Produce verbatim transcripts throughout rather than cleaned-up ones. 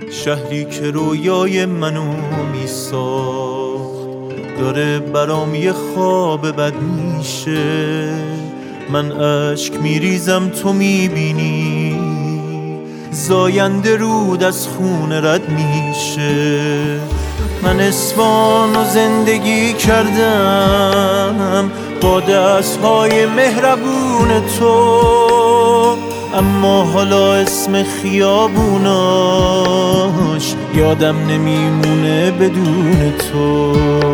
شهری که رویای منو میساخت داره برام یه خواب بد میشه. من اشک میریزم تو میبینی، زاینده رود از خون رد میشه. من اسفانو زندگی کردم با دستهای مهربون تو، اما حالا اسم خیابوناش یادم نمیمونه بدون تو.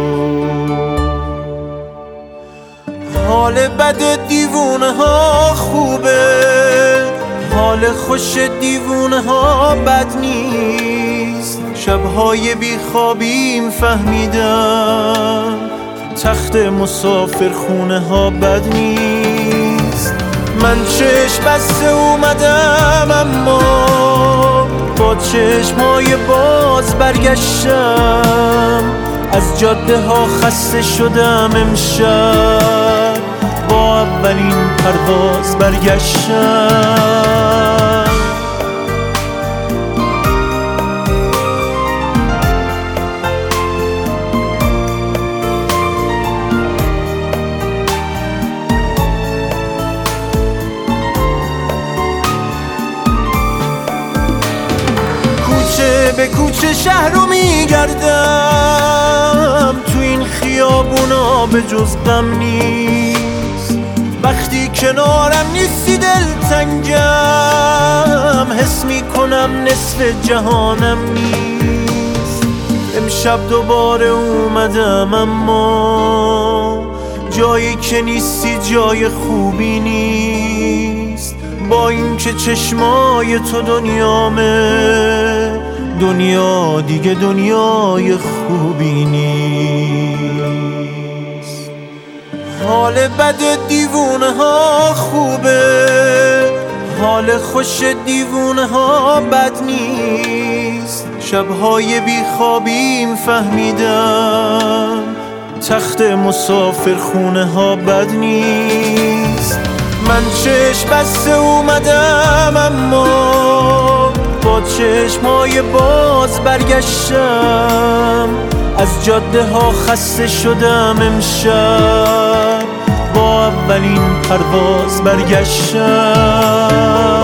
حال بد دیوونه ها خوبه، حال خوش دیوونه ها بد نیست. شبهای بیخوابیم فهمیدم تخت مسافر خونه ها بد نیست. من چشم بسته اومدم اما با چشمای باز برگشتم. از جاده ها خسته شدم امشب، با اولین پرواز برگشتم. به کوچه شهر رو میگردم، تو این خیابونا به جز غم نیست. وقتی کنارم نیستی دلتنگم، حس میکنم نصف جهانم نیست. امشب دوباره اومدم اما جایی که نیستی جای خوبی نیست. با این که چشمای تو دنیامه، دنیا دیگه دنیای خوبی نیست. حال بد دیوونه ها خوبه، حال خوش دیوونه ها بد نیست. شبهای بیخوابیم فهمیدم تخت مسافر خونه ها بد نیست. من چشم بسته اومدم اما با چشمای باز برگشتم. از جاده ها خسته شدم امشب، با اولین پرواز برگشتم.